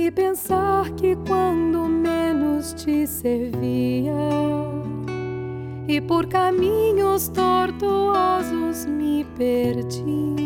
e pensar que quando menos te servia e por caminhos tortuosos me perdi,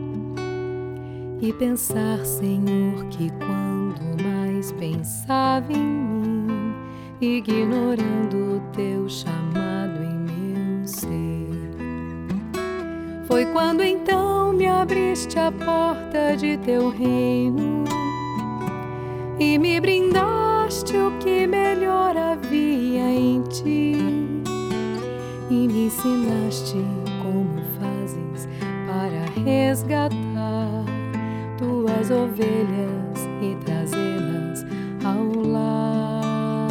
e pensar, Senhor, que quando mais pensava em mim, ignorando o teu chamado em meu ser, foi quando então me abriste a porta de teu reino e me brindaste o que melhor havia em ti, e me ensinaste como fazes para resgatar tuas ovelhas e trazê-las ao lar.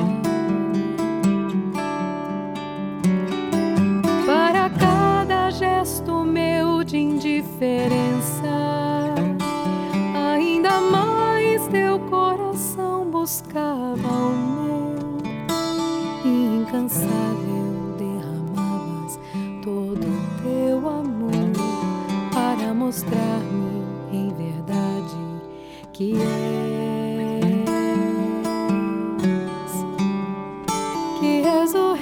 Para cada gesto meu de indiferença, ainda mais teu coração buscava o meu, e incansável derramavas todo o teu amor para mostrar-me em verdade que és o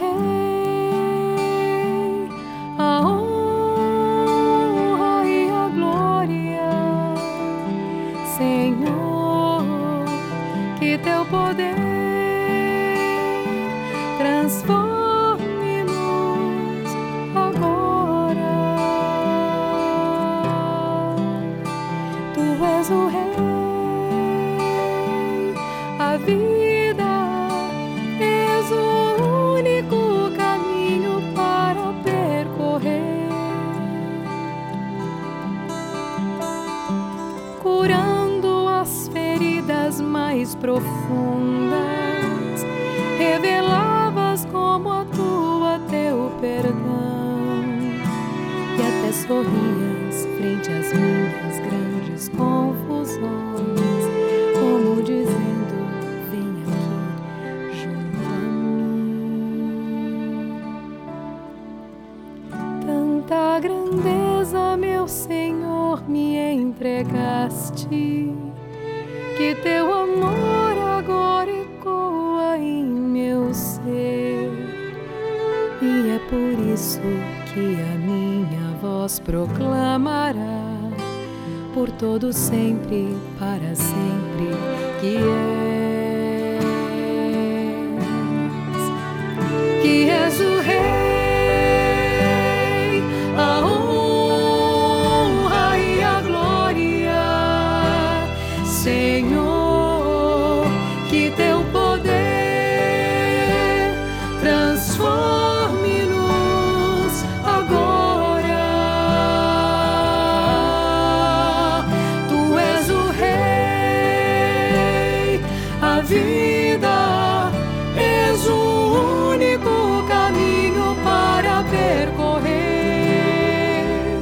Rei, a honra e a glória, Senhor, que teu poder transforme-nos agora. Tu és o Rei, a vida, és o único caminho para percorrer, curando as feridas mais profundas, revelavas como atua teu perdão, e até sorrias frente às minhas grandes confusões, como dizendo: vem aqui junto a mim. Tanta grandeza, meu Senhor, me entregaste, que teu amor agora ecoa em meu ser, e é por isso que a minha voz proclamará por todo sempre, para sempre, que és o Rei, a honra e a glória, Senhor, que teu poder transforme-nos agora. Tu és o Rei, a vida, és o único caminho para percorrer.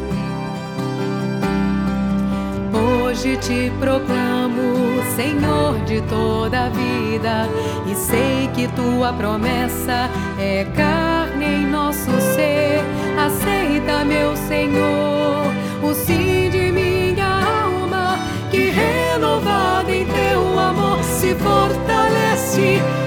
Hoje te proclamo Senhor de toda a vida, e sei que tua promessa é carne em nosso ser. Aceita, meu Senhor, o sim de minha alma, que renovada em teu amor se fortalece